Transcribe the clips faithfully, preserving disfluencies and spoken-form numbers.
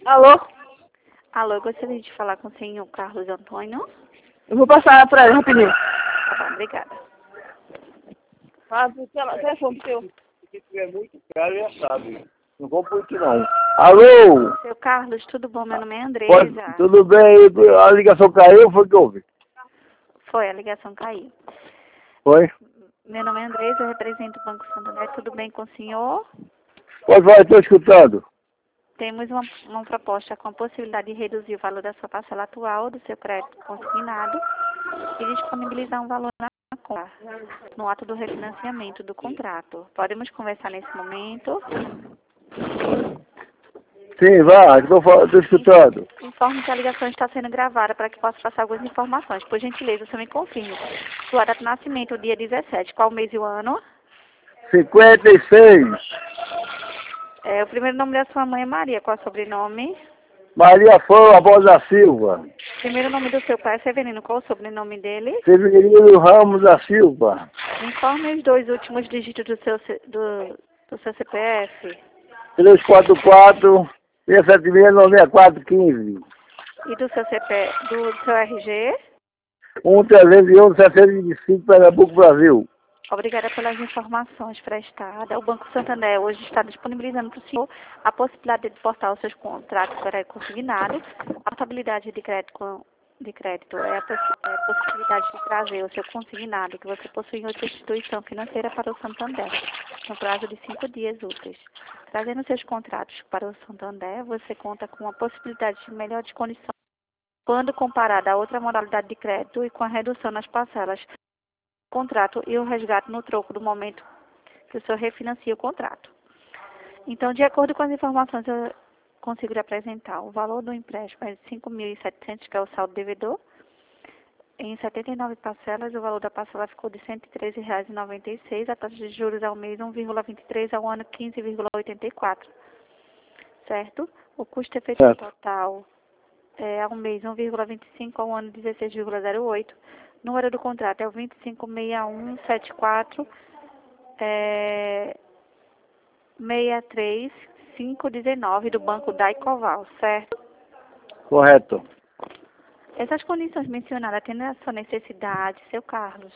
Alô? Alô, eu gostaria de falar com o senhor Carlos Antônio. Eu vou passar pra ele rapidinho. Tá bom, obrigada. Ah, o telefone seu. Se tiver muito caro, já sabe. Não vou por isso não. Alô? Seu Carlos, tudo bom? Meu nome é Pode, Andresa. tudo bem? A ligação caiu, foi que houve? Foi, a ligação caiu. Foi? Meu nome é Andresa, eu represento o Banco Santander. Tudo bem com o senhor? Pode falar, estou escutando. Temos uma, uma proposta com a possibilidade de reduzir o valor da sua parcela atual, do seu crédito consignado, e disponibilizar um valor na conta, no ato do refinanciamento do contrato. Podemos conversar nesse momento? Sim, vá, estou escutando. Informe que a ligação está sendo gravada para que possa passar algumas informações. Por gentileza, você me confirme. Sua data de nascimento, dia dezessete. Qual o mês e o ano? cinquenta e seis. É, o primeiro nome da sua mãe é Maria. Qual é o sobrenome? Maria Fã, Voz da Silva. Primeiro nome do seu pai é Severino. Qual o sobrenome dele? Severino Ramos da Silva. Informe os dois últimos dígitos do seu, C- do, do seu C P F. trezentos e quarenta e quatro, seiscentos e setenta e seis, noventa e quatro, quinze. E do seu C P do seu R G? um trezentos e onze, setecentos e vinte e cinco, Pernambuco, Brasil. Obrigada pelas informações prestadas. O Banco Santander hoje está disponibilizando para o senhor a possibilidade de portar os seus contratos de crédito consignado. A portabilidade de crédito, com- de crédito é a, possi- é a possibilidade de trazer o seu consignado que você possui em outra instituição financeira para o Santander, no prazo de cinco dias úteis. Trazendo seus contratos para o Santander, você conta com a possibilidade de melhores condições quando comparada a outra modalidade de crédito e com a redução nas parcelas contrato e o resgate no troco do momento que o senhor refinancia o contrato. Então, de acordo com as informações, eu consigo lhe apresentar o valor do empréstimo é de cinco mil e setecentos, que é o saldo devedor. Em setenta e nove parcelas, o valor da parcela ficou de cento e treze reais e noventa e seis centavos, a taxa de juros ao mês um vírgula vinte e três, ao ano quinze vírgula oitenta e quatro. Certo? O custo efetivo Certo. total é ao mês um vírgula vinte e cinco, ao ano dezesseis vírgula zero oito. Número do contrato é o vinte e cinco seis um sete quatro é, seis três cinco um nove do Banco Daicoval, certo? Correto. Essas condições mencionadas atendem a sua necessidade, seu Carlos?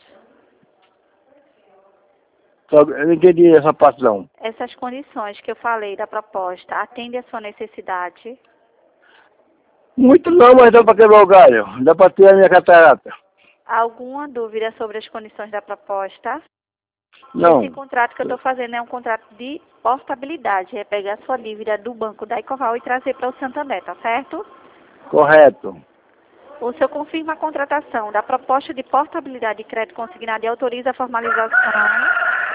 Só- Eu não entendi essa parte não. Essas condições que eu falei da proposta atendem a sua necessidade? Muito não, mas dá para quebrar o galho. Dá para ter a minha catarata. Alguma dúvida sobre as condições da proposta? Não. Esse contrato que eu estou fazendo é um contrato de portabilidade. É pegar a sua dívida do Banco Daicoval e trazer para o Santander, tá certo? Correto. O senhor confirma a contratação da proposta de portabilidade de crédito consignado e autoriza a formalização.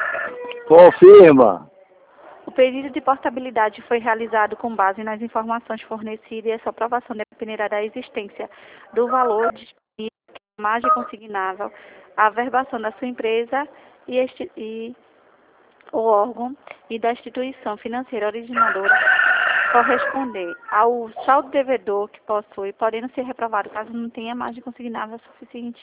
Confirma. O pedido de portabilidade foi realizado com base nas informações fornecidas e essa aprovação dependerá da existência do valor disponível, margem consignável, a averbação da sua empresa e, este, e o órgão e da instituição financeira originadora corresponder ao saldo devedor que possui, podendo ser reprovado caso não tenha margem consignável suficiente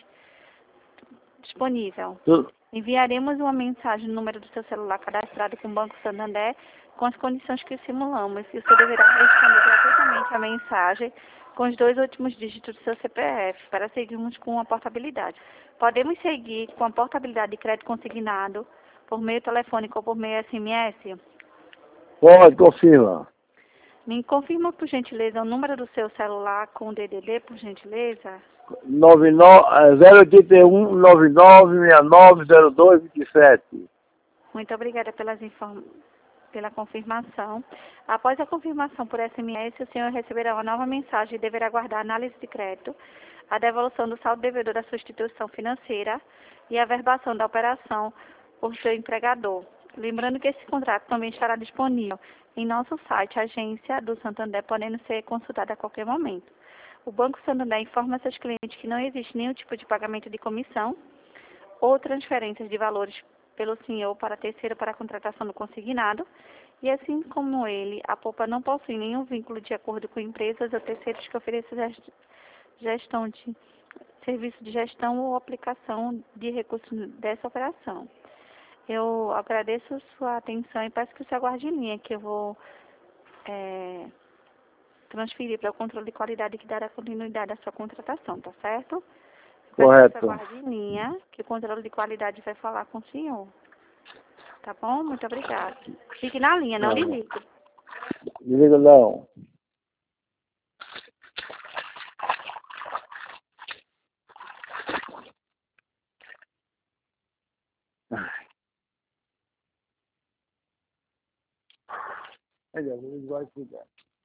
disponível. Tu- Enviaremos uma mensagem no número do seu celular cadastrado com o Banco Santander com as condições que simulamos e o senhor deverá responder gratuitamente a mensagem com os dois últimos dígitos do seu C P F para seguirmos com a portabilidade. Podemos seguir com a portabilidade de crédito consignado por meio telefônico ou por meio S M S? Pode, confirma. Me confirma, por gentileza, o número do seu celular com o D D D, por gentileza? nove nove, zero oito um, nove nove seis nove zero dois dois sete. Muito obrigada pelas inform... pela confirmação. Após a confirmação por S M S, o senhor receberá uma nova mensagem e deverá aguardar a análise de crédito, a devolução do saldo devedor da sua instituição financeira e a averbação da operação por seu empregador. Lembrando que esse contrato também estará disponível em nosso site, agência do Santander, podendo ser consultado a qualquer momento. O Banco Santander informa seus clientes que não existe nenhum tipo de pagamento de comissão ou transferências de valores pelo senhor para terceiro para a contratação do consignado, e assim como ele, a Poupa não possui nenhum vínculo de acordo com empresas ou terceiros que ofereçam gest- gestão de serviço de gestão ou aplicação de recursos dessa operação. Eu agradeço a sua atenção e peço que você aguarde em linha, que eu vou é, transferir para o controle de qualidade que dará continuidade à sua contratação, tá certo? Correto. Aguarde em linha, que o controle de qualidade vai falar com o senhor. Tá bom? Muito obrigada. Fique na linha, não Não. desligue. Desliga não. Olha, ele vai cuidar.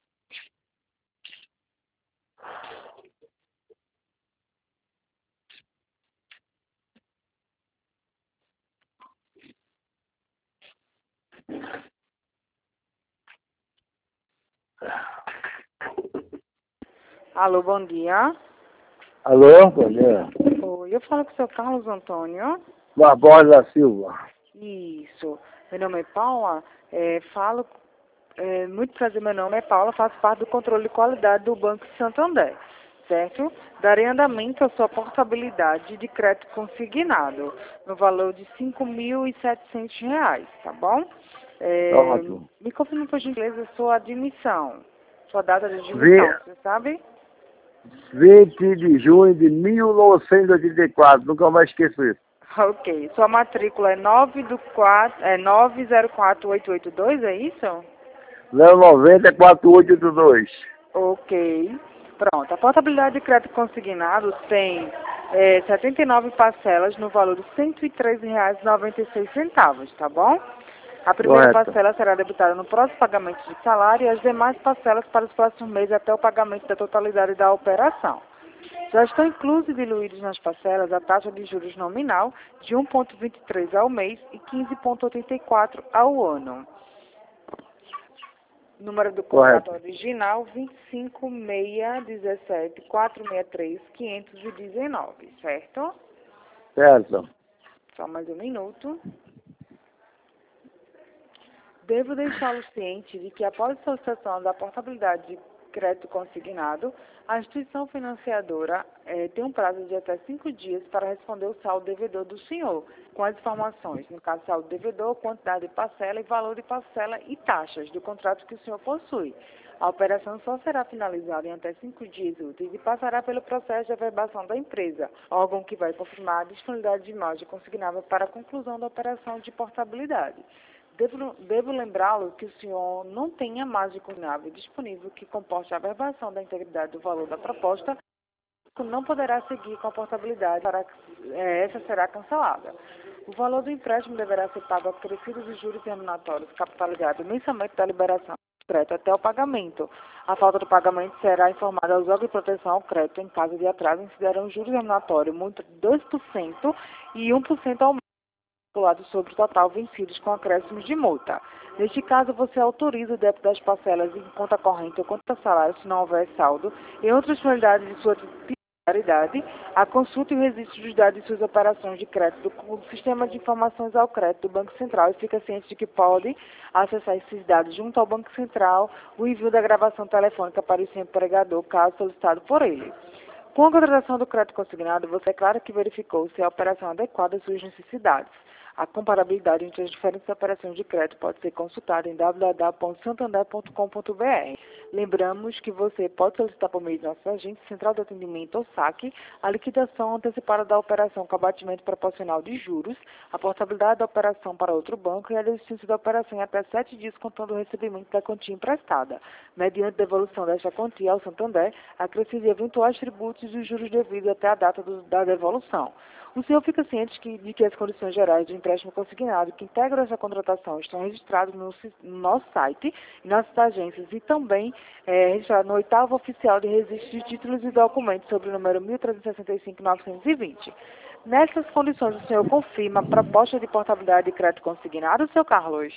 Alô, bom dia. Alô, bom dia. Oi, eu falo com o seu Carlos Antônio. Barbosa da Silva. Isso. Meu nome é Paula. É, falo, é, muito prazer, meu nome é Paula, faço parte do controle de qualidade do Banco Santander, certo? Darei andamento à sua portabilidade de crédito consignado, no valor de cinco mil e setecentos reais, tá bom? É, Ótimo. me confirme, por gentileza, a sua admissão, sua data de admissão, Vi- você sabe? vinte de junho de mil novecentos e oitenta e quatro. Nunca mais esqueço isso. Ok. Sua matrícula é nove do quatro, é nove zero quatro oito oito dois, é isso? zero noventa quatro oito oito dois. Ok. Pronto. A portabilidade de crédito consignado tem é, setenta e nove parcelas no valor de cento e treze reais e noventa e seis centavos, tá bom? A primeira Correto. parcela será debitada no próximo pagamento de salário e as demais parcelas para os próximos meses até o pagamento da totalidade da operação. Já estão inclusos e diluídos nas parcelas a taxa de juros nominal de um vírgula vinte e três ao mês e quinze vírgula oitenta e quatro ao ano. Número do contrato Correto. original vinte e cinco, seis, dezessete, quatrocentos e sessenta e três, quinhentos e dezenove, certo? Certo. Só mais um minuto. Devo deixá-lo ciente de que, após a solicitação da portabilidade de crédito consignado, a instituição financiadora eh, tem um prazo de até cinco dias para responder o saldo devedor do senhor, com as informações, no caso, saldo devedor, quantidade de parcela e valor de parcela e taxas do contrato que o senhor possui. A operação só será finalizada em até cinco dias úteis e passará pelo processo de averbação da empresa, órgão que vai confirmar a disponibilidade de imagem consignável para a conclusão da operação de portabilidade. Devo, devo lembrá-lo que o senhor não tem a margem consignável disponível que comporte a averbação da integridade do valor da proposta, não poderá seguir com a portabilidade, para, eh, essa será cancelada. O valor do empréstimo deverá ser pago acrescidos de juros terminatórios capitalizados mensalmente da liberação do crédito até o pagamento. A falta do pagamento será informada aos órgãos de proteção ao crédito em caso de atraso, incidirão juros terminatórios muito de dois por cento e um por cento ao mês, calculado sobre o total vencidos com acréscimos de multa. Neste caso, você autoriza o débito das parcelas em conta corrente ou conta salário, se não houver saldo, e outras finalidades de sua titularidade, a consulta e o registro dos dados de suas operações de crédito com o Sistema de Informações ao Crédito do Banco Central e fica ciente de que pode acessar esses dados junto ao Banco Central, o envio da gravação telefônica para o seu empregador, caso solicitado por ele. Com a contratação do crédito consignado, você é claro que verificou se a operação é adequada às suas necessidades. A comparabilidade entre as diferentes operações de crédito pode ser consultada em w w w ponto santander ponto com ponto b r. Lembramos que você pode solicitar por meio de nosso agente central de atendimento ou saque a liquidação antecipada da operação com abatimento proporcional de juros, a portabilidade da operação para outro banco e a desistência da operação em até sete dias contando o recebimento da quantia emprestada. Mediante devolução desta quantia ao Santander, acrescidos eventuais tributos e os juros devidos até a data do, da devolução. O senhor fica ciente que, de que as condições gerais do empréstimo consignado que integram essa contratação estão registradas no, no nosso site e nossas agências e também é, registrado no oitavo oficial de registro de títulos e documentos sobre o número mil trezentos e sessenta e cinco, novecentos e vinte. Nessas condições, o senhor confirma a proposta de portabilidade de crédito consignado, senhor Carlos?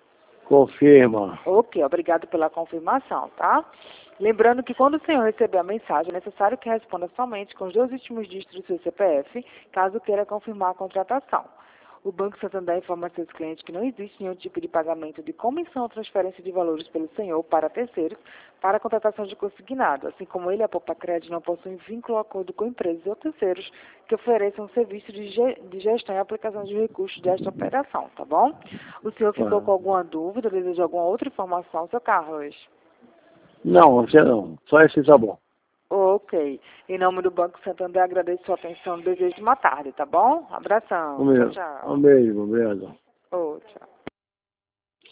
Confirma. Ok, obrigado pela confirmação, tá? Lembrando que quando o senhor receber a mensagem, é necessário que responda somente com os dois últimos dígitos do seu C P F, caso queira confirmar a contratação. O Banco Santander informa a seus clientes que não existe nenhum tipo de pagamento de comissão ou transferência de valores pelo senhor para terceiros para a contratação de consignado, assim como ele e a Poupa Crédito não possuem vínculo ou acordo com empresas ou terceiros que ofereçam serviço de, ge de gestão e aplicação de recursos desta operação, tá bom? O senhor ficou com alguma dúvida, deseja alguma outra informação, seu Carlos? Não, você não. Só esse tá bom. Ok. Em nome do Banco Santander, agradeço sua atenção. Desejo uma tarde, tá bom? Abração. Um beijo. Tchau, tchau. Um beijo, obrigado.